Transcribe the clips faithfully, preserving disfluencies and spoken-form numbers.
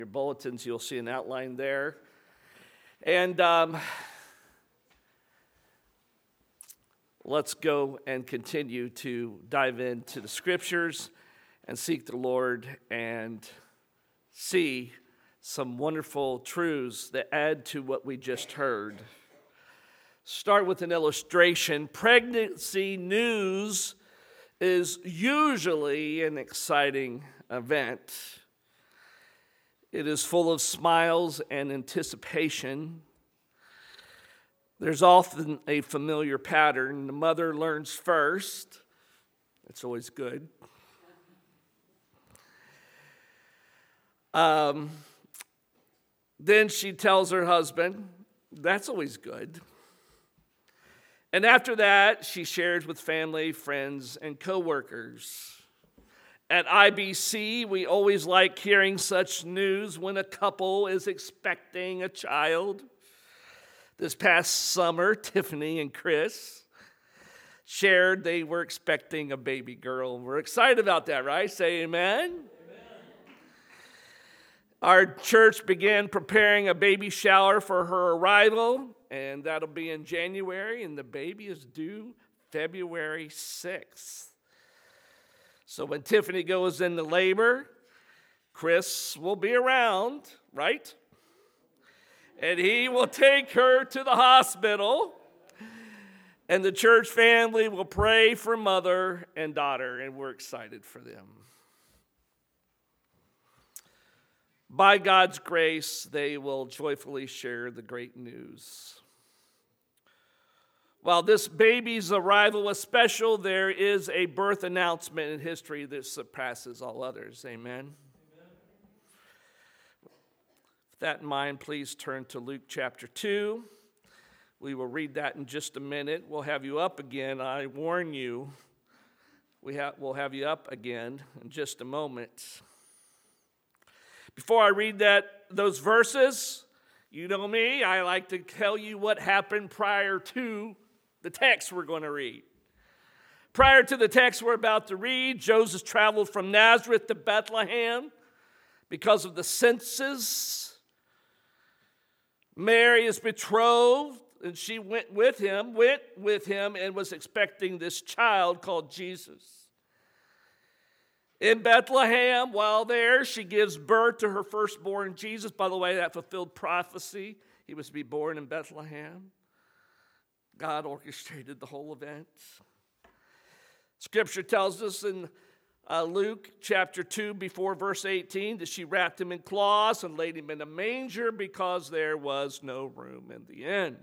Your bulletins, you'll see an outline there. And um, let's go and continue to dive into the scriptures and seek the Lord and see some wonderful truths that add to what we just heard. Start with an illustration. Pregnancy news is usually an exciting event. It is full of smiles and anticipation. There's often a familiar pattern. The mother learns first. That's always good. Um, then she tells her husband. That's always good. And after that, she shares with family, friends, and coworkers. At I B C, we always like hearing such news when a couple is expecting a child. This past summer, Tiffany and Chris shared they were expecting a baby girl. We're excited about that, right? Say amen. Amen. Our church began preparing a baby shower for her arrival, and that'll be in January, and the baby is due February sixth. So when Tiffany goes into labor, Chris will be around, right? And he will take her to the hospital, and the church family will pray for mother and daughter, and we're excited for them. By God's grace, they will joyfully share the great news. While this baby's arrival was special, there is a birth announcement in history that surpasses all others. Amen? Amen. With that in mind, please turn to Luke chapter two. We will read that in just a minute. We'll have you up again. I warn you, we ha- we'll have you up again in just a moment. Before I read that, those verses, you know me, I like to tell you what happened prior to the text we're going to read. Prior to the text we're about to read, Joseph traveled from Nazareth to Bethlehem because of the census. Mary is betrothed, and she went with him, went with him, and was expecting this child called Jesus. In Bethlehem, while there, she gives birth to her firstborn, Jesus. By the way, that fulfilled prophecy. He was to be born in Bethlehem. God orchestrated the whole event. Scripture tells us in uh, Luke chapter two, before verse eighteen, that she wrapped him in cloths and laid him in a manger because there was no room in the inn.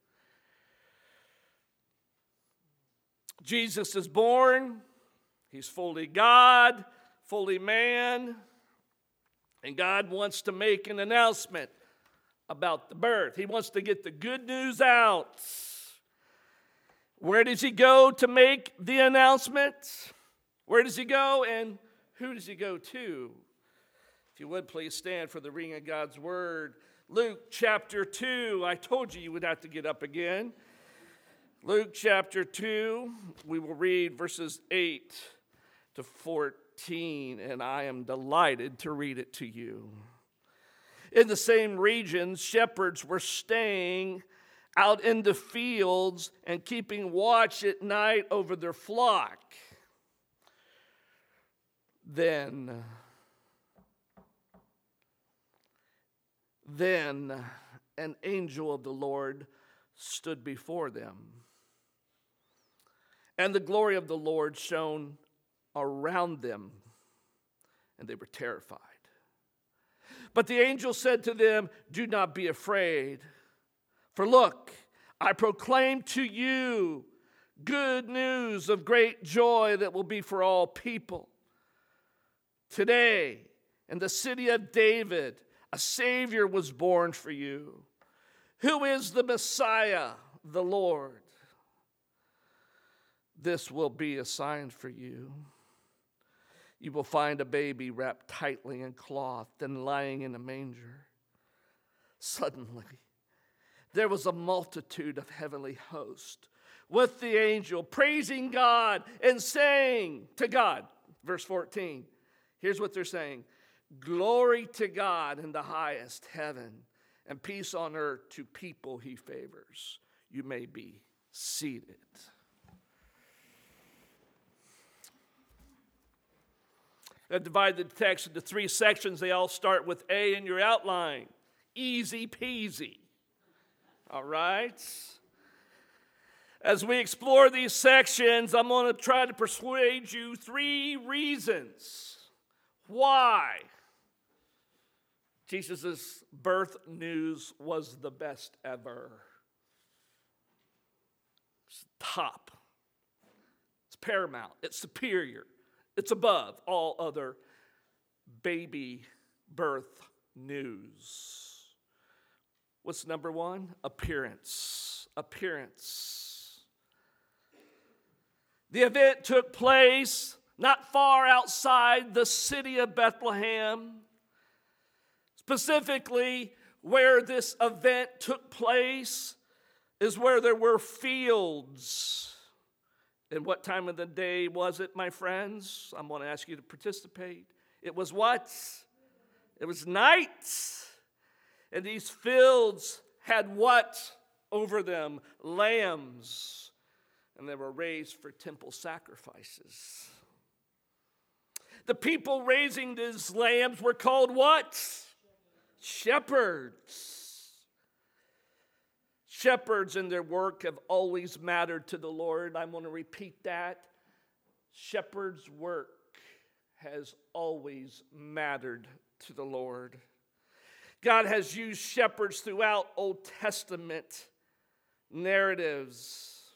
Jesus is born. He's fully God, fully man, and God wants to make an announcement about the birth. He wants to get the good news out. Where does he go to make the announcement? Where does he go, and who does he go to? If you would, please stand for the reading of God's word. Luke chapter two. I told you you would have to get up again. Luke chapter two, we will read verses eight to fourteen, and I am delighted to read it to you. In the same regions, shepherds were staying out in the fields and keeping watch at night over their flock. Then, then an angel of the Lord stood before them, and the glory of the Lord shone around them, and they were terrified. But the angel said to them, "Do not be afraid. For look, I proclaim to you good news of great joy that will be for all people. Today, in the city of David, a Savior was born for you, who is the Messiah, the Lord. This will be a sign for you. You will find a baby wrapped tightly in cloth and lying in a manger." Suddenly, there was a multitude of heavenly hosts with the angel, praising God and saying to God, verse fourteen, here's what they're saying: Glory to God in the highest heaven, and peace on earth to people he favors. You may be seated. I've divided the text into three sections. They all start with A in your outline. Easy peasy. All right? As we explore these sections, I'm going to try to persuade you three reasons why Jesus' birth news was the best ever. It's top. It's paramount. It's superior. It's above all other baby birth news. What's number one? Appearance. Appearance. The event took place not far outside the city of Bethlehem. Specifically, where this event took place is where there were fields. And what time of the day was it, my friends? I'm going to ask you to participate. It was what? It was night. And these fields had what over them? Lambs. And they were raised for temple sacrifices. The people raising these lambs were called what? Shepherds. Shepherds in their work have always mattered to the Lord. I'm going to repeat that. Shepherds' work has always mattered to the Lord. God has used shepherds throughout Old Testament narratives.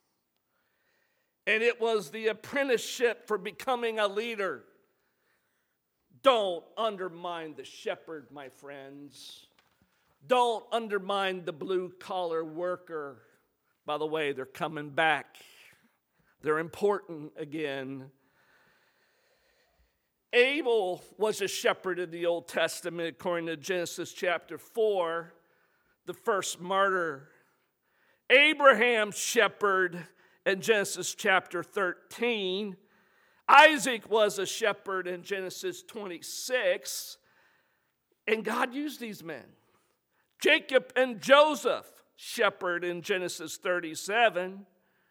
And it was the apprenticeship for becoming a leader. Don't undermine the shepherd, my friends. Don't undermine the blue-collar worker. By the way, they're coming back. They're important again. Abel was a shepherd in the Old Testament, according to Genesis chapter four, the first martyr. Abraham shepherd in Genesis chapter thirteen. Isaac was a shepherd in Genesis twenty-six. And God used these men. Jacob and Joseph, shepherd in Genesis thirty-seven.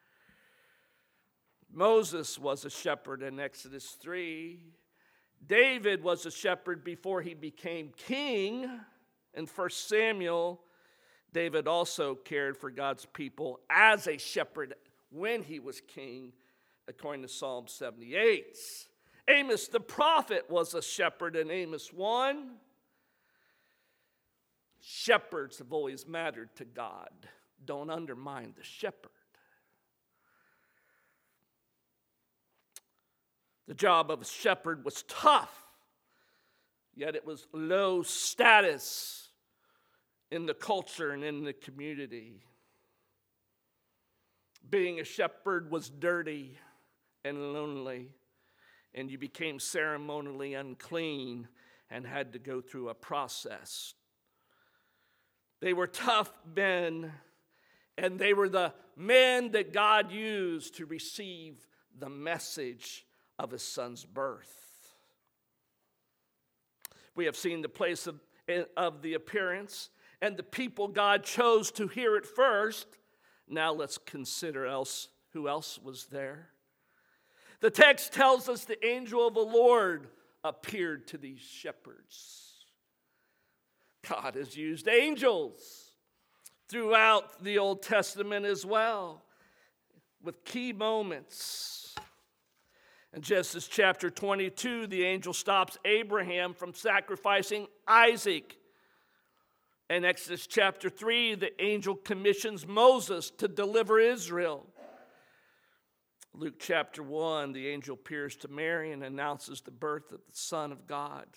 Moses was a shepherd in Exodus three. David was a shepherd before he became king in First Samuel. David also cared for God's people as a shepherd when he was king, according to Psalm seventy-eight. Amos the prophet was a shepherd in Amos one. Shepherds have always mattered to God. Don't undermine the shepherd. The job of a shepherd was tough, yet it was low status in the culture and in the community. Being a shepherd was dirty and lonely, and you became ceremonially unclean and had to go through a process. They were tough men, and they were the men that God used to receive the message of his son's birth. We have seen the place of, of the appearance and the people God chose to hear it first. Now let's consider else who else was there. The text tells us the angel of the Lord appeared to these shepherds. God has used angels throughout the Old Testament as well, with key moments. In Genesis chapter twenty-two, the angel stops Abraham from sacrificing Isaac. In Exodus chapter three, the angel commissions Moses to deliver Israel. Luke chapter one, the angel appears to Mary and announces the birth of the Son of God.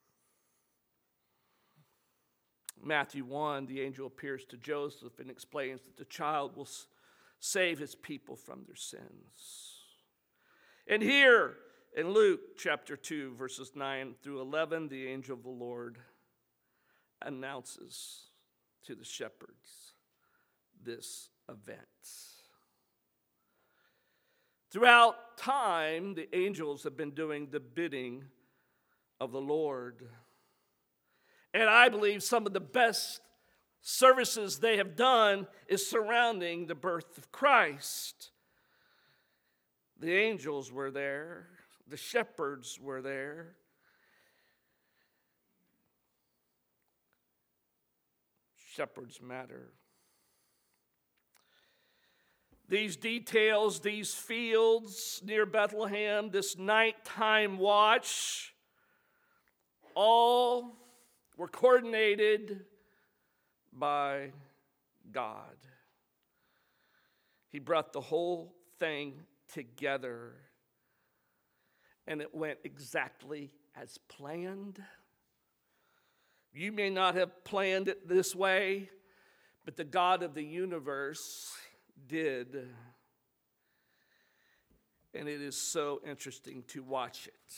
Matthew one, the angel appears to Joseph and explains that the child will save his people from their sins. And here in Luke chapter two, verses nine through eleven, the angel of the Lord announces to the shepherds this event. Throughout time, the angels have been doing the bidding of the Lord. And I believe some of the best services they have done is surrounding the birth of Christ. The angels were there. The shepherds were there. Shepherds matter. These details, these fields near Bethlehem, this nighttime watch, all were coordinated by God. He brought the whole thing together, and it went exactly as planned. You may not have planned it this way, but the God of the universe did. And it is so interesting to watch it.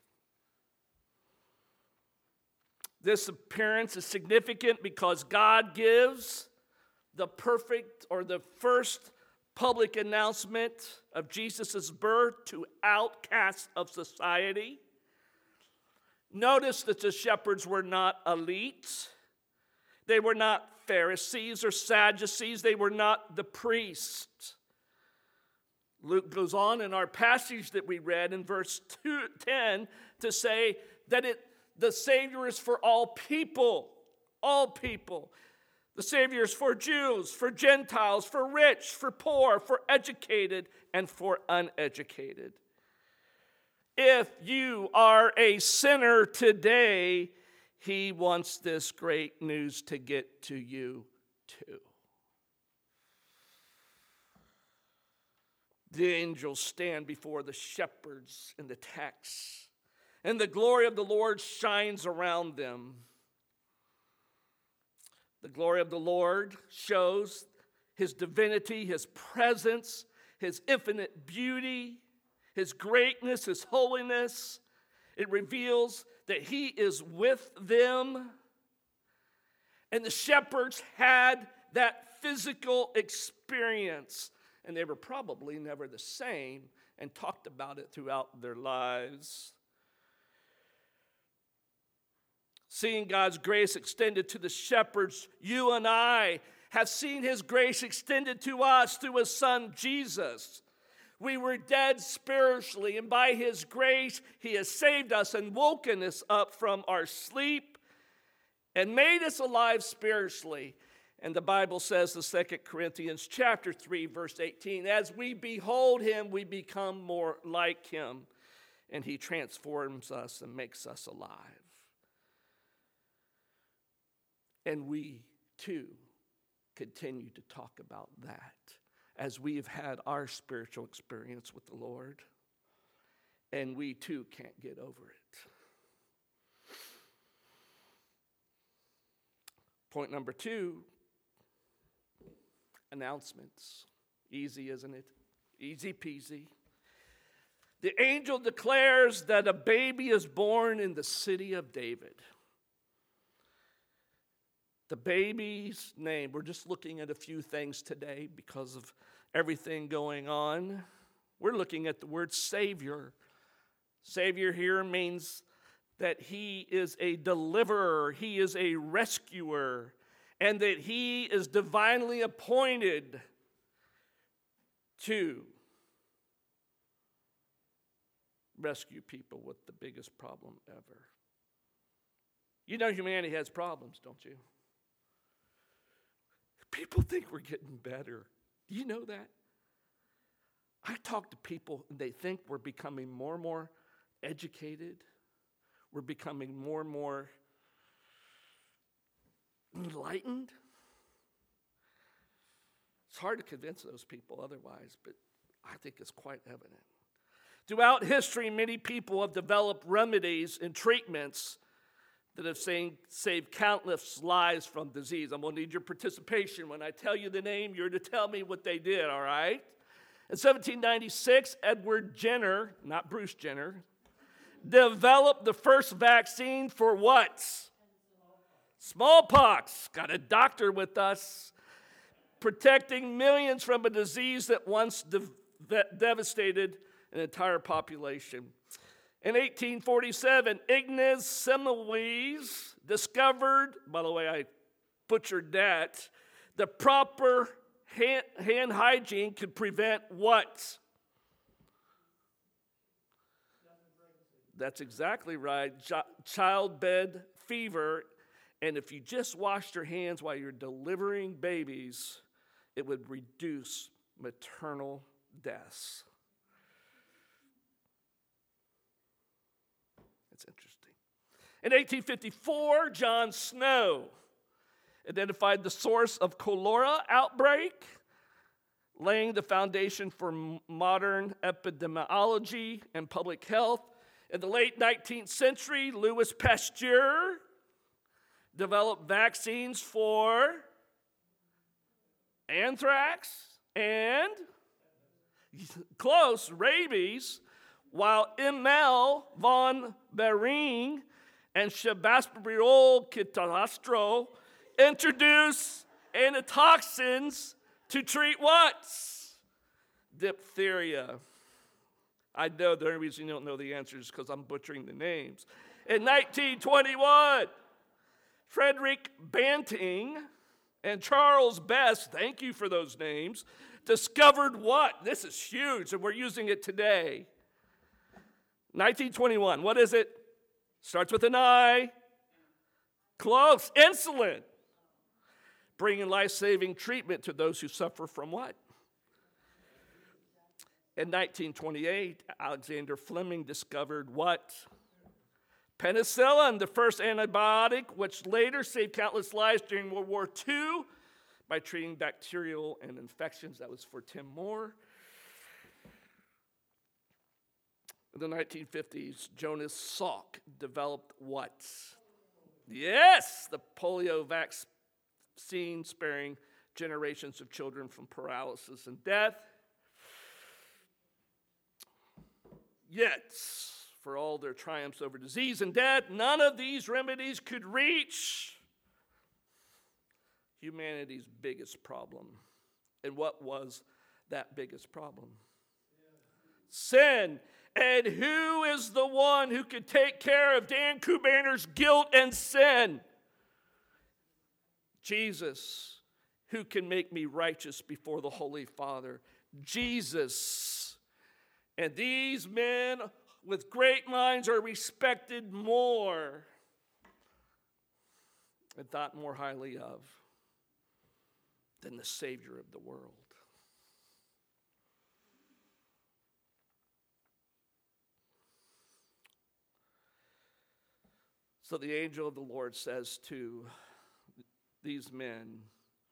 This appearance is significant because God gives the perfect or the first public announcement of Jesus' birth to outcasts of society. Notice that the shepherds were not elite. They were not Pharisees or Sadducees. They were not the priests. Luke goes on in our passage that we read in verse two, ten to say that it, the Savior is for all people. All people. The Savior is for Jews, for Gentiles, for rich, for poor, for educated, and for uneducated. If you are a sinner today, He wants this great news to get to you too. The angels stand before the shepherds in the text, and the glory of the Lord shines around them. The glory of the Lord shows His divinity, His presence, His infinite beauty, His greatness, His holiness. It reveals that He is with them. And the shepherds had that physical experience. And they were probably never the same and talked about it throughout their lives. Seeing God's grace extended to the shepherds, you and I have seen His grace extended to us through His Son, Jesus. We were dead spiritually, and by His grace, He has saved us and woken us up from our sleep and made us alive spiritually. And the Bible says in Second Corinthians chapter three, verse eighteen, as we behold Him, we become more like Him, and He transforms us and makes us alive. And we, too, continue to talk about that as we have had our spiritual experience with the Lord. And we, too, can't get over it. Point number two, announcements. Easy, isn't it? Easy peasy. The angel declares that a baby is born in the city of David. The baby's name, we're just looking at a few things today because of everything going on. We're looking at the word Savior. Savior here means that He is a deliverer, He is a rescuer, and that He is divinely appointed to rescue people with the biggest problem ever. You know humanity has problems, don't you? People think we're getting better. Do you know that? I talk to people and they think we're becoming more and more educated. We're becoming more and more enlightened. It's hard to convince those people otherwise, but I think it's quite evident. Throughout history, many people have developed remedies and treatments that have saved countless lives from disease. I'm going to need your participation. When I tell you the name, you're to tell me what they did, all right? In seventeen ninety-six, Edward Jenner, not Bruce Jenner, developed the first vaccine for what? Smallpox. Got a doctor with us. Protecting millions from a disease that once de- devastated an entire population. In eighteen forty-seven, Ignaz Semmelweis discovered, by the way, I butchered that, the proper hand, hand hygiene could prevent what? That's exactly right. Childbed fever. And if you just washed your hands while you're delivering babies, it would reduce maternal deaths. That's interesting. In eighteen fifty-four, John Snow identified the source of cholera outbreak, laying the foundation for modern epidemiology and public health. In the late nineteenth century, Louis Pasteur developed vaccines for anthrax and, close, rabies, while Emil von Behring and Sebastião Catanzaro introduced antitoxins to treat what? Diphtheria. I know the only reason you don't know the answer is because I'm butchering the names. In nineteen twenty-one, Frederick Banting and Charles Best, thank you for those names, discovered what? This is huge, and we're using it today. nineteen twenty-one, what is it? Starts with an I. Close. Insulin. Bringing life-saving treatment to those who suffer from what? In nineteen twenty-eight, Alexander Fleming discovered what? Penicillin, the first antibiotic, which later saved countless lives during World War Two by treating bacterial and infections. That was for Tim Moore. In the nineteen fifties, Jonas Salk developed what? Yes, the polio vaccine sparing generations of children from paralysis and death. Yet, for all their triumphs over disease and death, none of these remedies could reach humanity's biggest problem. And what was that biggest problem? Sin. And who is the one who could take care of Dan Kubaner's guilt and sin? Jesus, who can make me righteous before the Holy Father. Jesus. And these men with great minds are respected more and thought more highly of than the Savior of the world. So the angel of the Lord says to these men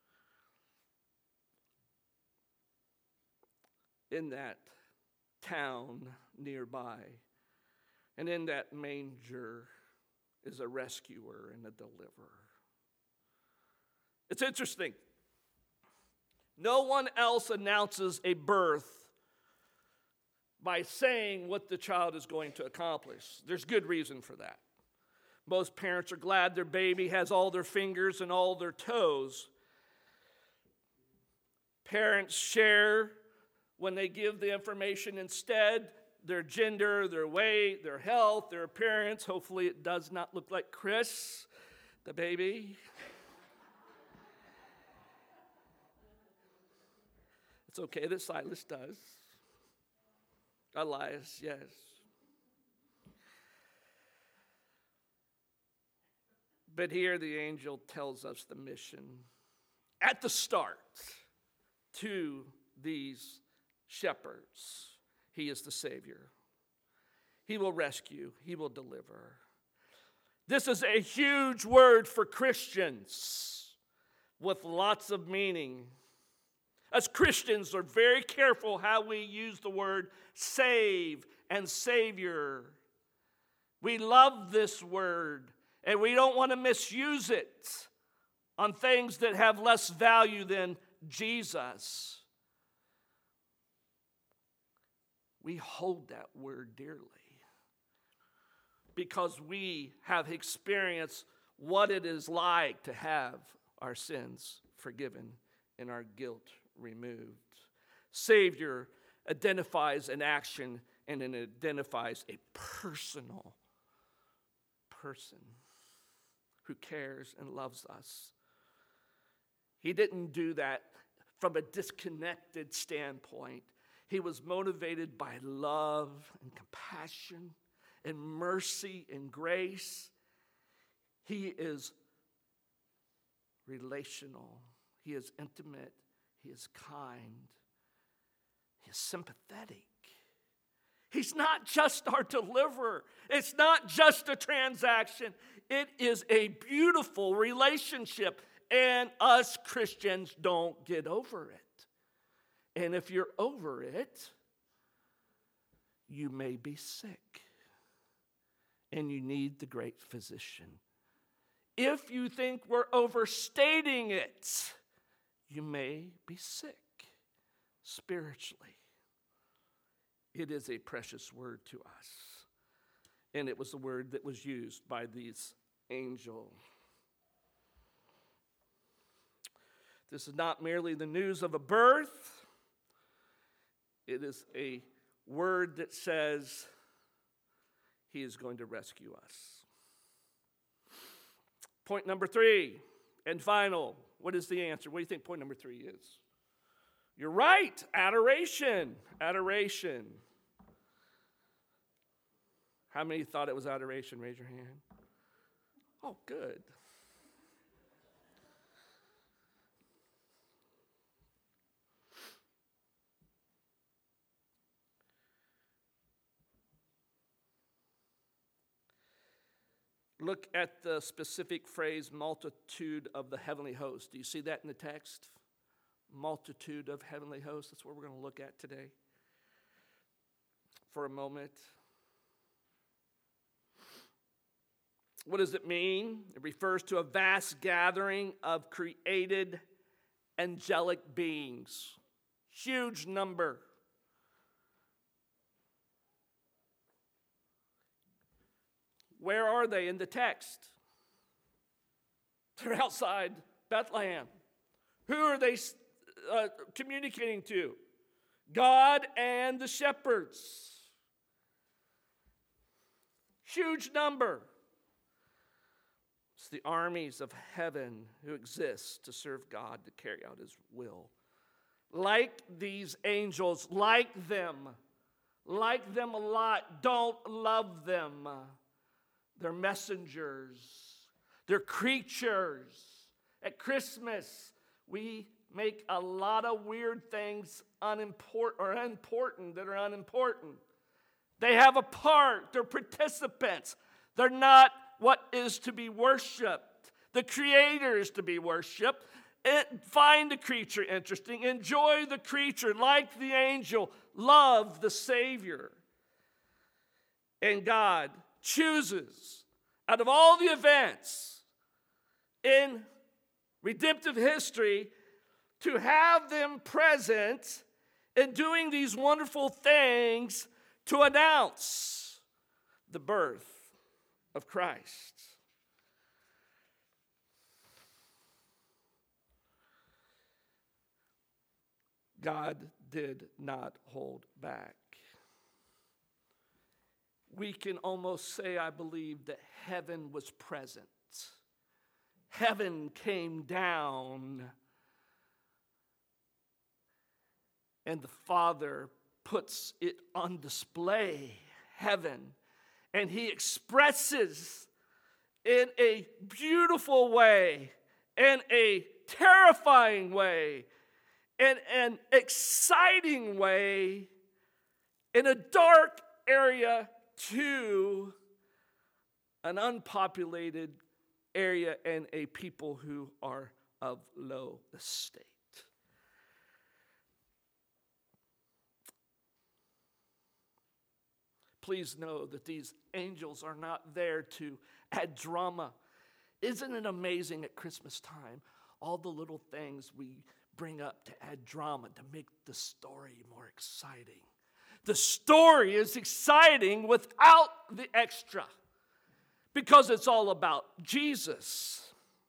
in that town nearby, and in that manger is a rescuer and a deliverer. It's interesting. No one else announces a birth by saying what the child is going to accomplish. There's good reason for that. Most parents are glad their baby has all their fingers and all their toes. Parents share when they give the information instead, their gender, their weight, their health, their appearance. Hopefully it does not look like Chris, the baby. It's okay that Silas does. Elias, yes. But here the angel tells us the mission at the start to these shepherds. He is the Savior. He will rescue. He will deliver. This is a huge word for Christians with lots of meaning. As Christians, we're very careful how we use the word save and Savior. We love this word, and we don't want to misuse it on things that have less value than Jesus. We hold that word dearly because we have experienced what it is like to have our sins forgiven and our guilt removed. Savior identifies an action and it identifies a personal person who cares and loves us. He didn't do that from a disconnected standpoint. He was motivated by love and compassion and mercy and grace. He is relational. He is intimate. He is kind. He is sympathetic. He's not just our deliverer. It's not just a transaction. It is a beautiful relationship. And us Christians don't get over it. And if you're over it, you may be sick. And you need the great physician. If you think we're overstating it, you may be sick spiritually. It is a precious word to us. And it was the word that was used by these angels. This is not merely the news of a birth. It is a word that says he is going to rescue us. Point number three, and final. What is the answer? What do you think point number three is? You're right. Adoration. Adoration. How many thought it was adoration? Raise your hand. Oh, good. Look at the specific phrase, multitude of the heavenly host. Do you see that in the text? Multitude of heavenly hosts. That's what we're going to look at today for a moment. What does it mean? It refers to a vast gathering of created angelic beings. Huge number. Where are they in the text? They're outside Bethlehem. Who are they uh, communicating to? God and the shepherds. Huge number. It's the armies of heaven who exist to serve God, to carry out his will. Like these angels, like them, like them a lot, don't love them. They're messengers. They're creatures. At Christmas, we make a lot of weird things unimportant or important that are unimportant. They have a part. They're participants. They're not what is to be worshipped. The Creator is to be worshipped. It, find the creature interesting. Enjoy the creature like the angel. Love the Savior. And God chooses, out of all the events in redemptive history, to have them present and doing these wonderful things to announce the birth of Christ. God did not hold back. We can almost say, I believe, that heaven was present. Heaven came down, and the Father puts it on display, heaven, and he expresses in a beautiful way, in a terrifying way, in an exciting way, in a dark area to an unpopulated area and a people who are of low estate. Please know that these angels are not there to add drama. Isn't it amazing at Christmas time, all the little things we bring up to add drama, to make the story more exciting? The story is exciting without the extra, because it's all about Jesus.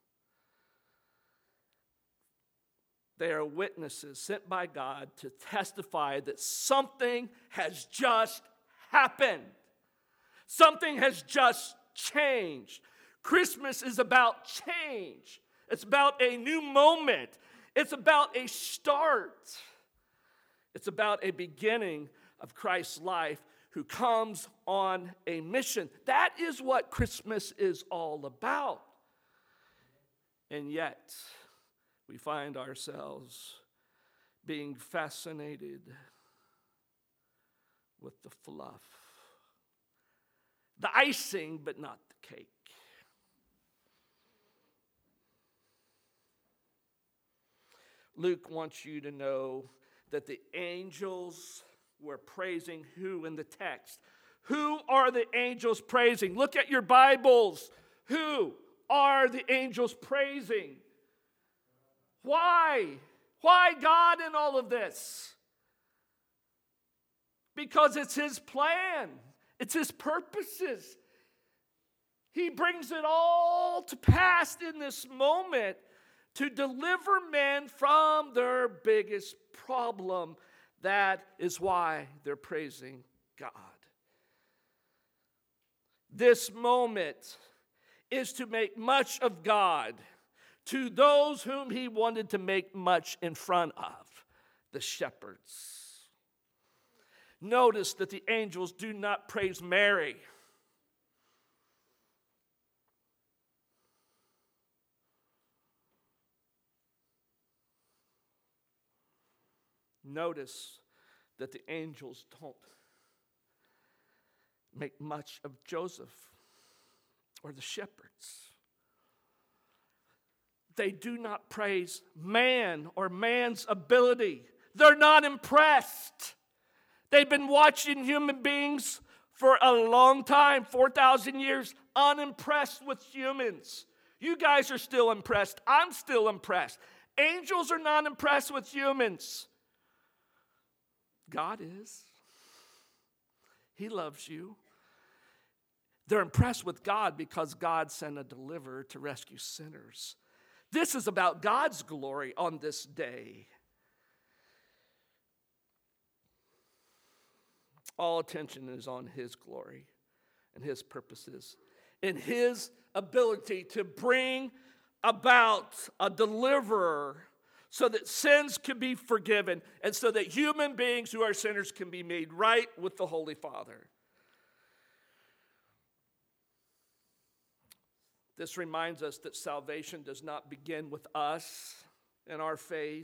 They are witnesses sent by God to testify that something has just happened. Something has just changed. Christmas is about change. It's about a new moment. It's about a start. It's about a beginning of Christ's life who comes on a mission. That is what Christmas is all about. And yet, we find ourselves being fascinated with the fluff. The icing, but not the cake. Luke wants you to know that the angels were praising who in the text? Who are the angels praising? Look at your Bibles. Who are the angels praising? Why? Why God in all of this? Because it's His plan. It's His purposes. He brings it all to pass in this moment to deliver men from their biggest problem. That is why they're praising God. This moment is to make much of God to those whom He wanted to make much in front of, the shepherds. Notice that the angels do not praise Mary. Notice that the angels don't make much of Joseph or the shepherds. They do not praise man or man's ability. They're not impressed. They've been watching human beings for a long time, four thousand years, unimpressed with humans. You guys are still impressed. I'm still impressed. Angels are not impressed with humans. God is. He loves you. They're impressed with God because God sent a deliverer to rescue sinners. This is about God's glory on this day. All attention is on His glory and His purposes, and His ability to bring about a deliverer so that sins can be forgiven and so that human beings who are sinners can be made right with the Holy Father. This reminds us that salvation does not begin with us and our faith.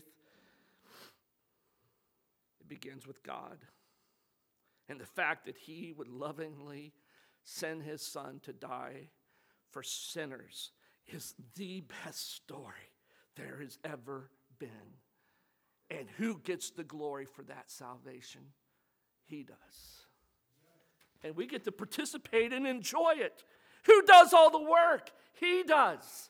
It begins with God. And the fact that He would lovingly send His Son to die for sinners is the best story there has ever been. And who gets the glory for that salvation? He does. And we get to participate and enjoy it. Who does all the work? He does.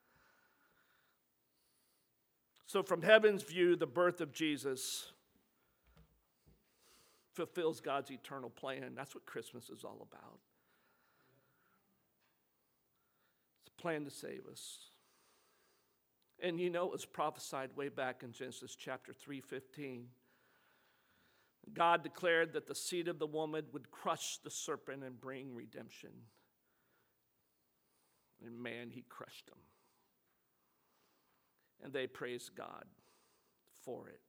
So from heaven's view, the birth of Jesus fulfills God's eternal plan. That's what Christmas is all about. It's a plan to save us. And you know it was prophesied way back in Genesis chapter three fifteen. God declared that the seed of the woman would crush the serpent and bring redemption. And man, He crushed them. And they praised God for it.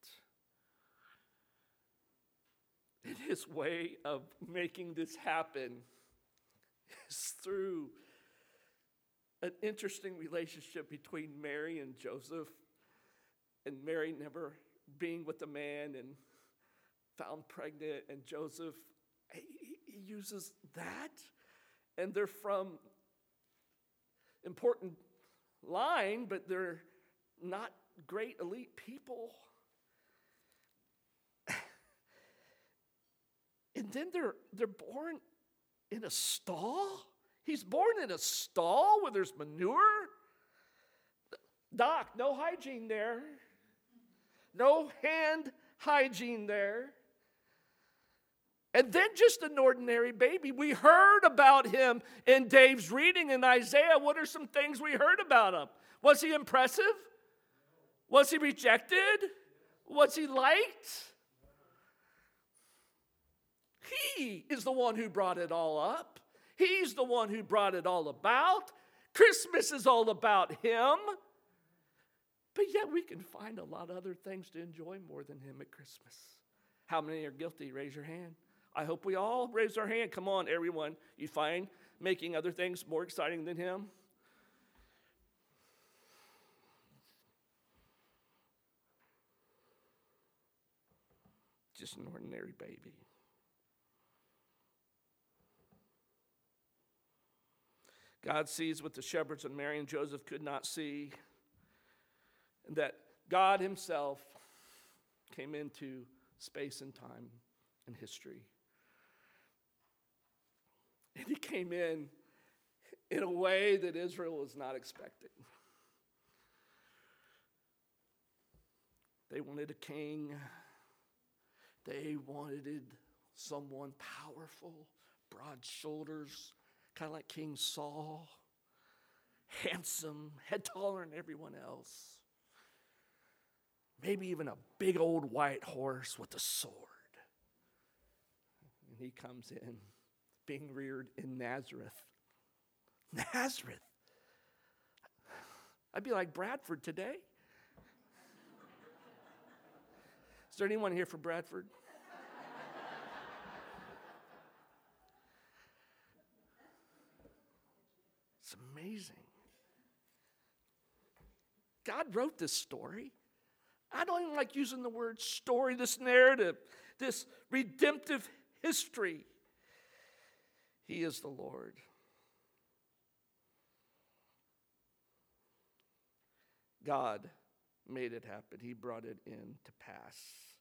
And His way of making this happen is through an interesting relationship between Mary and Joseph, and Mary never being with the man and found pregnant, and Joseph, he, he uses that, and they're from important line, but they're not great elite people. And then they're they're born in a stall. He's born in a stall where there's manure. Doc, no hygiene there. No hand hygiene there. And then just an ordinary baby. We heard about him in Dave's reading in Isaiah. What are some things we heard about him? Was he impressive? Was he rejected? Was he liked? He is the one who brought it all up. He's the one who brought it all about. Christmas is all about him. But yet we can find a lot of other things to enjoy more than him at Christmas. How many are guilty? Raise your hand. I hope we all raise our hand. Come on, everyone. You find making other things more exciting than him? Just an ordinary baby. God sees what the shepherds and Mary and Joseph could not see, and that God himself came into space and time and history. And he came in in a way that Israel was not expecting. They wanted a king. They wanted someone powerful, broad shoulders, kind of like King Saul, handsome, head taller than everyone else. Maybe even a big old white horse with a sword. And he comes in, being reared in Nazareth. Nazareth. I'd be like Bradford today. Is there anyone here from Bradford? It's amazing. God wrote this story. I don't even like using the word story, this narrative, this redemptive history. He is the Lord. God made it happen. He brought it in to pass.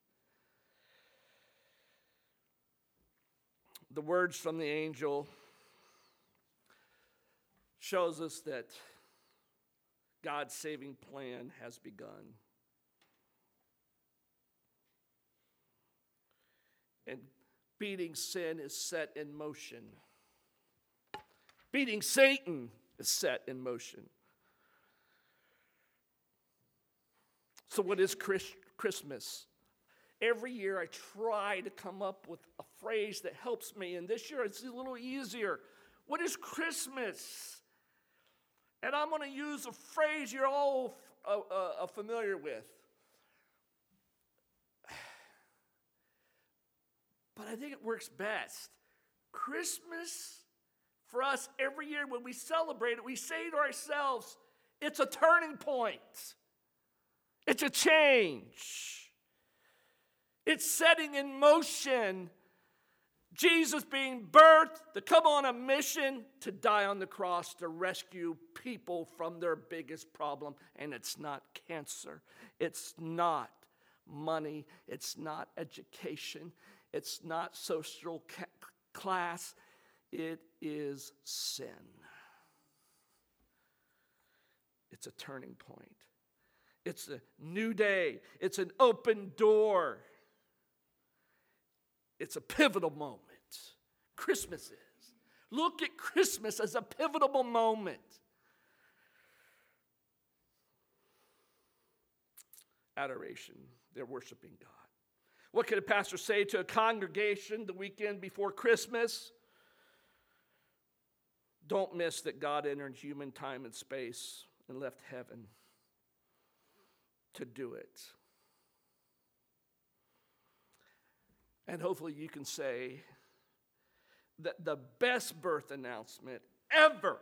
The words from the angel shows us that God's saving plan has begun. And beating sin is set in motion. Beating Satan is set in motion. So what is Chris- Christmas? Every year I try to come up with a phrase that helps me, and this year it's a little easier. What is Christmas? And I'm going to use a phrase you're all uh, uh, familiar with. But I think it works best. Christmas, for us, every year when we celebrate it, we say to ourselves, it's a turning point. It's a change. It's setting in motion Jesus being birthed to come on a mission to die on the cross to rescue people from their biggest problem. And it's not cancer. It's not money. It's not education. It's not social ca- class. It is sin. It's a turning point. It's a new day. It's an open door. It's a pivotal moment. Christmas is. Look at Christmas as a pivotal moment. Adoration. They're worshiping God. What could a pastor say to a congregation the weekend before Christmas? Don't miss that God entered human time and space and left heaven to do it. And hopefully you can say that the best birth announcement ever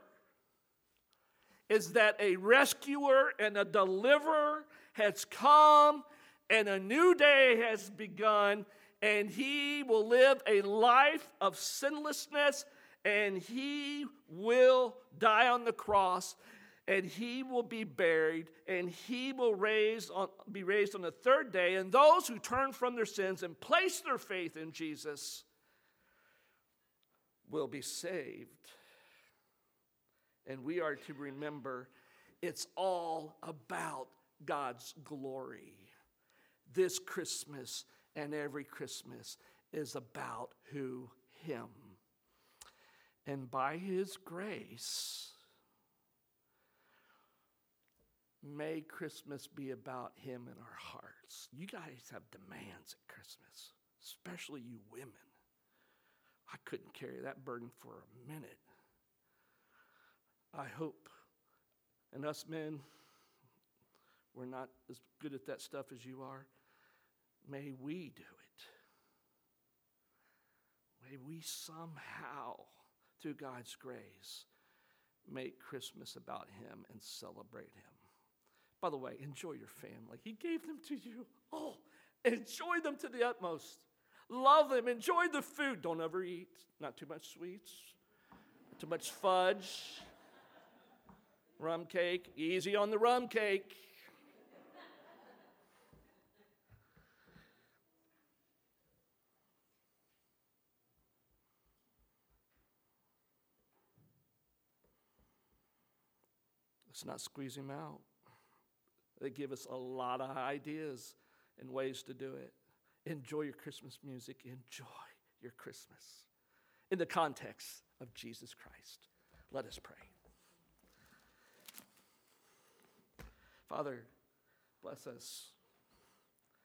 is that a rescuer and a deliverer has come and a new day has begun, and he will live a life of sinlessness, and he will die on the cross, and he will be buried, and he will raise on, be raised on the third day. And those who turn from their sins and place their faith in Jesus will be saved. And we are to remember it's all about God's glory. This Christmas and every Christmas is about who? Him. And by his grace, may Christmas be about him in our hearts. You guys have demands at Christmas, especially you women. I couldn't carry that burden for a minute. I hope, and us men, we're not as good at that stuff as you are. May we do it. May we somehow, through God's grace, make Christmas about him and celebrate him. By the way, enjoy your family. He gave them to you. Oh, enjoy them to the utmost. Love them. Enjoy the food. Don't overeat. Not too much sweets. Too much fudge. Rum cake. Easy on the rum cake. Let's not squeeze him out. They give us a lot of ideas and ways to do it. Enjoy your Christmas music. Enjoy your Christmas in the context of Jesus Christ. Let us pray. Father, bless us.